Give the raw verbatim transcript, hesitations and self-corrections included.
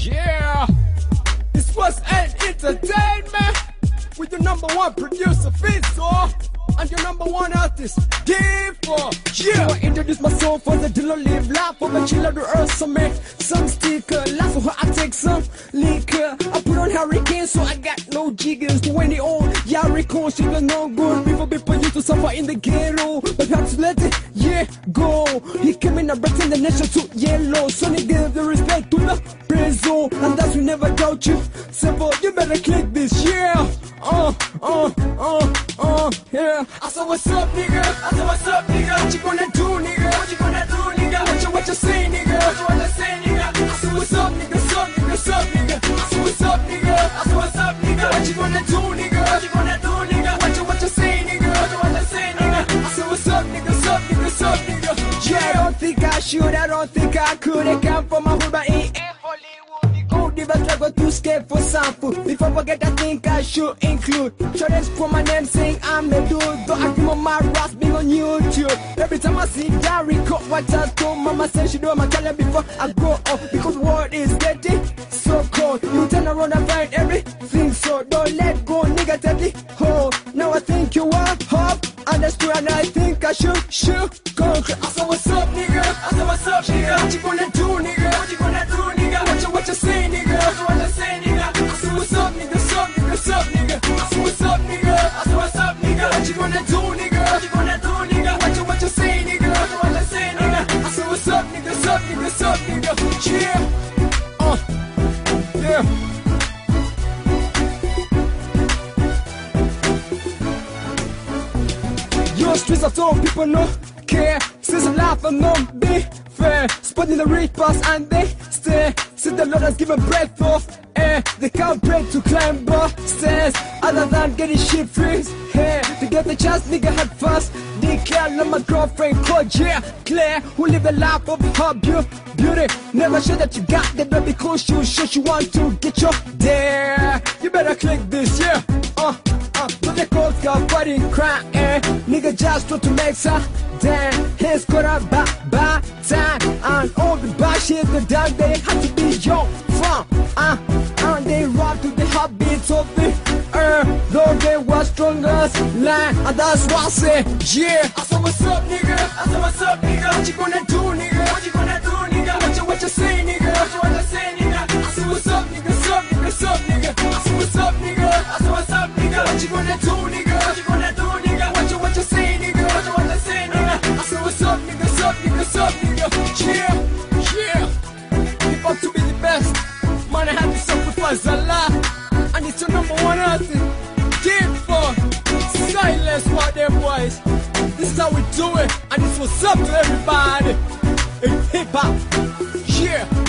Yeah, this was an entertainment with your number one producer, Fizzo, and your number one artist, D four. Yeah, I introduce myself as a dealer, live life for my chiller to earth, some make some sticker, laugh for her, I take some liquor. I put on hurricane, so I got no jiggers. twenty old, Yarico, she got no good. Before people used to suffer in the ghetto, but had to let it, yeah, go. He came in and brought the nation to yellow, so he gave the respect to the prison, and that's we never doubt you. Simple, you better click this, yeah. Uh, uh, uh, uh, yeah. I said, what's up, nigga? I said, what's up, nigga? What you gonna do, nigga? What you gonna do, nigga? What you, what you say, nigga? What you wanna say, nigga? I said, what's up, nigga? What's up, nigga? What's up, nigga? I said, what's up, nigga? I said, what's up, nigga? What you gonna do, nigga? What you gonna do, nigga? What you, what you say, nigga? What you wanna say, nigga? I said, what's up, nigga? What's up, nigga? What's up, nigga? Yeah, I don't think I should, I don't think I could. I come from my hood, but ain't never struggle to skate for some food. Before I forget, I think I should include shortest for my name saying I'm the dude. Though I come on my rap being on YouTube. Every time I see Jericho, what I told mama said she do my color before I grow up. Because the world is getting so cold. You turn around and find everything, so don't let go negatively. Oh, now I think you are up. Understood, and I think I should, should go. I said, what's up, nigga? I said, what's up, nigga? What you gonna do, nigga? What you gonna do, nigga? What you, what you say, nigga? What you wanna say, nigga? I said, what's up, nigga? What's up, nigga? What's up, nigga? I said, what's up, nigga? I said, what's up, nigga? What you gonna do, nigga? What you gonna do, nigga? What you, what you say, nigga? What you wanna say, nigga? I said, what's up, nigga? What's up, nigga? What's up, nigga? Yeah. Uh. Yeah. Your streets of all people no care. Since a life and no be fair. Spotting the reapers and they stay. Since the Lord has given breath of air, they can't break to climb the stairs. Other than getting shit free here. To get the chance, nigga had first. Declare, love my girlfriend called, yeah, Claire, who live a life of her beauty. Never show that you got the baby cool shoes. Sure she want to get your dare. You better click this, yeah. Uh. But the cold girl fighting crying, eh? Nigga just try to make some damn. He's gonna buy, buy time. And all the bad shit, the damn they had to be young from. Uh, and they run to the heartbeats of the earth. Though they were strongest line. And that's why I say, yeah. I said, what's up, nigga? I said, what's up, nigga? What you gonna do, nigga? What you gonna do, nigga? What you, what you say, nigga? What you wanna say, nigga? I said, what's up, nigga? What's up, nigga? What's up, nigga? I said, what's up, nigga? I said, what's up, nigga? What you gonna do, nigga? What you gonna do, nigga? What you, what you say, nigga? What you wanna say, nigga? I said, what's up, nigga? What's up, nigga? What's up, nigga? Yeah, yeah. Keep up to be the best. Man, I had to sacrifice a lot. And it's your number one artist. Deep for silence for them boys. This is how we do it. And it's what's up to everybody in hip hop. Yeah.